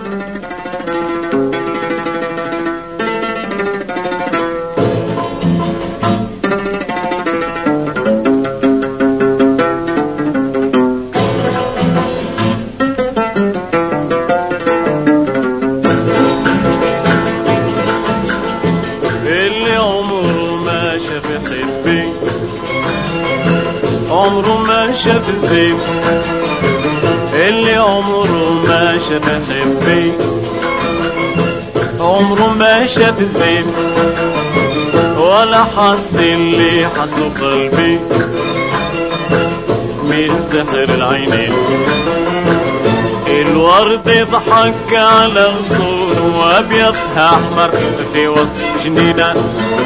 عمره ما شاف الزين، اللي عمره ما شاف حبي، عمره ما شاف الزين ولا حس اللي حسه قلبي من سحر العينين. الورد ضحك على غصونه وابيضها احمر في وسط جنينه،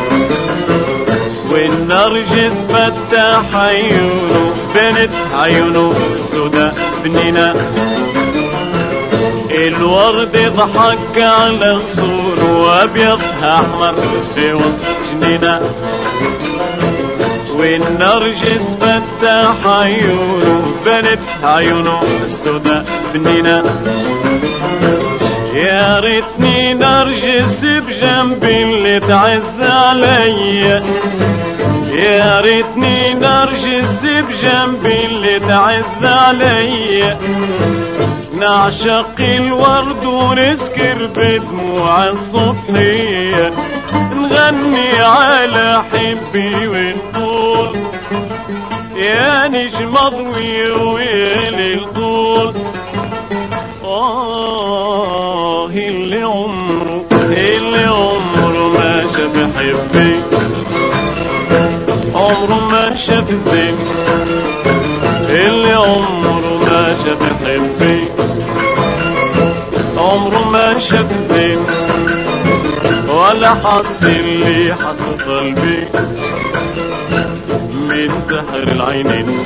والنرجس فتح عيونه بنت عيونه السودا بنينه. الورد ضحك على غصونه وابيضها احمر في وسط جنينه، والنرجس فتح عيونه بنت عيونه السودا بنينه. يا ريتني نرجس بجنبي اللي تعز عليا، يا ريتني نرجس بجنبي اللي تعز عليا، نعشق الورد ونسكر بدموع الصبحية، نغني على حبي ونقول يا نجم اضوي ويا ليل طول. اللي عمره ما شاف حبي، عمره ما شاف الزين، اللي عمره ما شاف حبي، عمره ما شاف الزين ولا حس اللي حس قلبي من سحر العينين.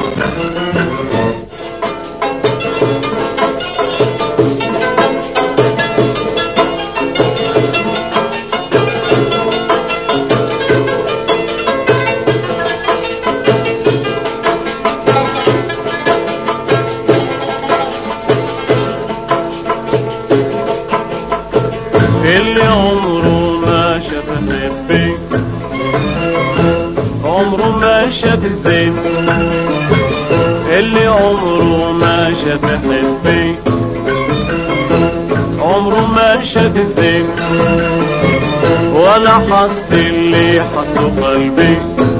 اللي عمره ما شاف حبي، عمره ما شاف الزين، اللي عمره ما شاف حبي، عمره ما شاف الزين ولا حس اللي حسه قلبي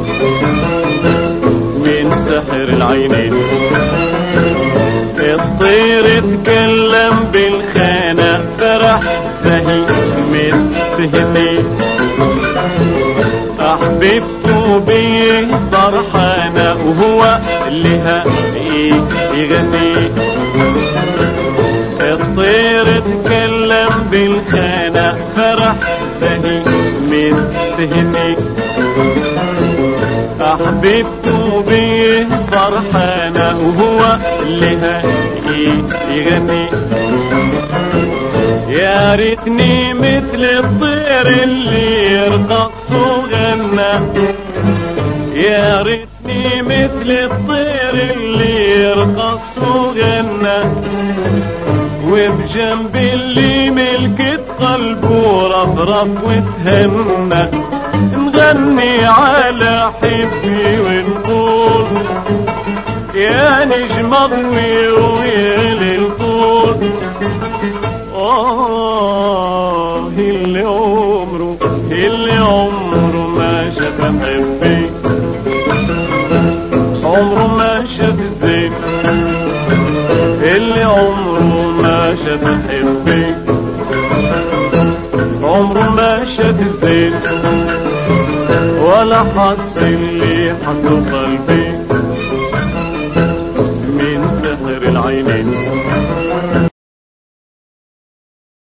من سحر العينين. الطير اتكلم بالخانة فرح زهي متهني، أحببته بيه فرحانة وهو لها يغني. الطير اتكلم بالخانة فرح زهي متهني، أحببته بيه فرحانة وهو لها يغني. يا ريتني مثل الطير اللي يرقص وغنى، يا ريتني مثل الطير اللي يرقص وغنى، وبجنب اللي ملكت قلبه رفرف وتهنى، نغني على حبي ونقول يا نجم اضوي ويا ليل طول. اللي عمره ما شاف حبي، عمره ما شاف الزين، اللي عمره ما شاف حبي، عمره ما شاف الزين ولا حس اللي حسه